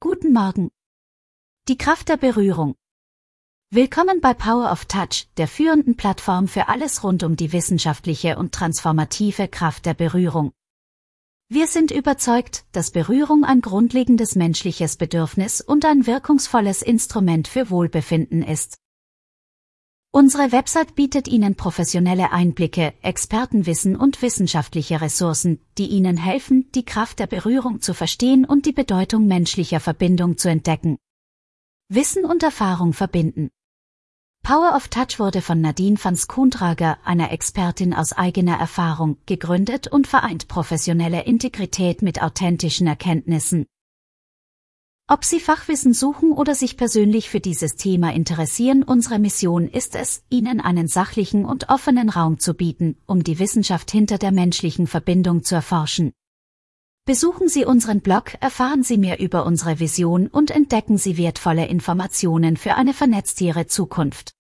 Guten Morgen. Die Kraft der Berührung. Willkommen bei Power of Touch, der führenden Plattform für alles rund um die wissenschaftliche und transformative Kraft der Berührung. Wir sind überzeugt, dass Berührung ein grundlegendes menschliches Bedürfnis und ein wirkungsvolles Instrument für Wohlbefinden ist. Unsere Website bietet Ihnen professionelle Einblicke, Expertenwissen und wissenschaftliche Ressourcen, die Ihnen helfen, die Kraft der Berührung zu verstehen und die Bedeutung menschlicher Verbindung zu entdecken. Wissen und Erfahrung verbinden. Power of Touch wurde von Nadine van Schoondrager, einer Expertin aus eigener Erfahrung, gegründet und vereint professionelle Integrität mit authentischen Erkenntnissen. Ob Sie Fachwissen suchen oder sich persönlich für dieses Thema interessieren, unsere Mission ist es, Ihnen einen sachlichen und offenen Raum zu bieten, um die Wissenschaft hinter der menschlichen Verbindung zu erforschen. Besuchen Sie unseren Blog, erfahren Sie mehr über unsere Vision und entdecken Sie wertvolle Informationen für eine vernetztere Zukunft.